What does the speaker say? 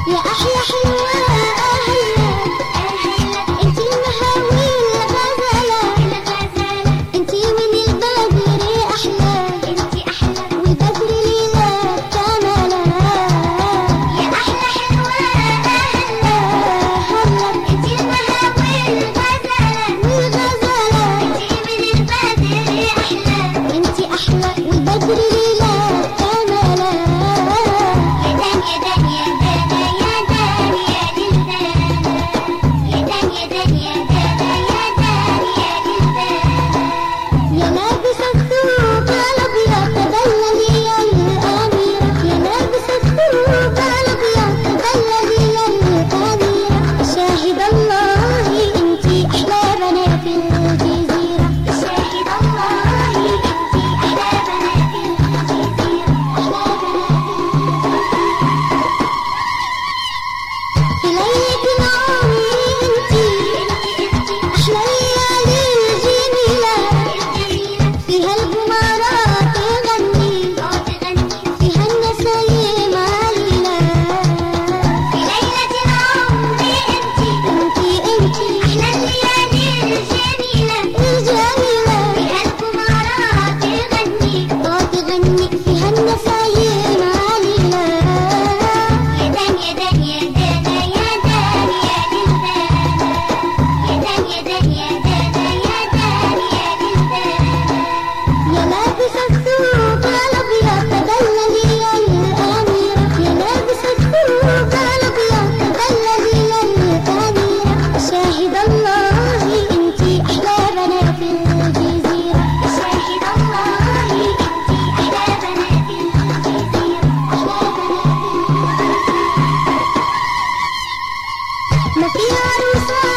يا أحلى حلوة أهلا أهلا، انتي المهاوي الغزالة انتي من البدر أحلى، انتي أحلى والبدر ليلة كمالة. يا أحلى حلوة أهلا أهلا، انتي المهاوي الغزالة انتي من البدر أحلى، انتي أحلى والبدر ليلة كمالة. يا لابس الثوب الأبيض تبللي يا الأميرة، يا لابس الثوب الأبيض تبللي يا الأميرة، شاهد الله انتي أحلى بنات الجزيرة، شاهد الله انتي أحلى بنات الجزيرة، أحلى بنات في ليلة العمر انتي أحلى الليالي الجميلة، فيها القمرات تغني فيها النسايم عليلة. في ليلة العمر انتي أحلى الليالي الجميلة فيها القمرات تغني فيها النسايم عليلة. يا دان يا دان يا دانا يا دان يا دلدانا، يا دان يا دان يا دانا يا دان يا دلدانا. يا لابس الثوب الأبيض تبللي يا الأميرة، يا لابس الثوب الأبيض تبللي يا الأميرة، شاهد الله انتي أحلى بنات الجزيرة، شاهد الله انتي أحلى بنات الجزيرة، أحلى بنات. ما في عروسة